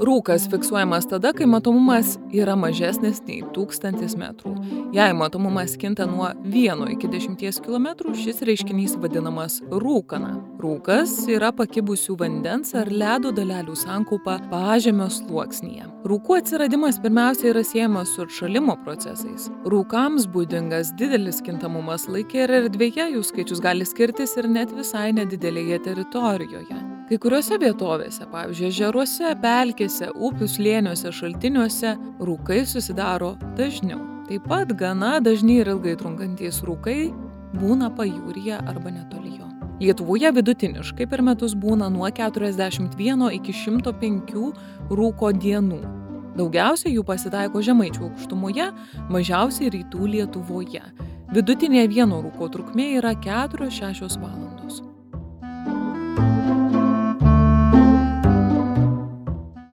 Rūkas fiksuojamas tada, kai matomumas yra mažesnis nei 1000 metrų. Jei matomumas kinta nuo 1 iki 10 km, šis reiškinys vadinamas rūkana. Rūkas yra pakibusių vandens ar ledo dalelių sankaupa pažemio sluoksnyje. Rūkų atsiradimas pirmiausia yra siejamas su atšalimo procesais. Rūkams būdingas didelis kintamumas laike ir erdvėje, jų skaičius gali skirtis ir net visai nedidelėje teritorijoje. Kai kuriuose vietovėse, pavyzdžiui, ežeruose, pelkėse, upių slėniuose, šaltiniuose, rūkai susidaro dažniau. Taip pat gana dažni ir ilgai trunkantys rūkai būna pajūryje arba netoli jo. Lietuvoje vidutiniškai per metus būna nuo 41 iki 105 rūko dienų. Daugiausiai jų pasitaiko Žemaičių aukštumoje, mažiausiai rytų Lietuvoje. Vidutinė vieno rūko trukmė yra 4-6 valandos.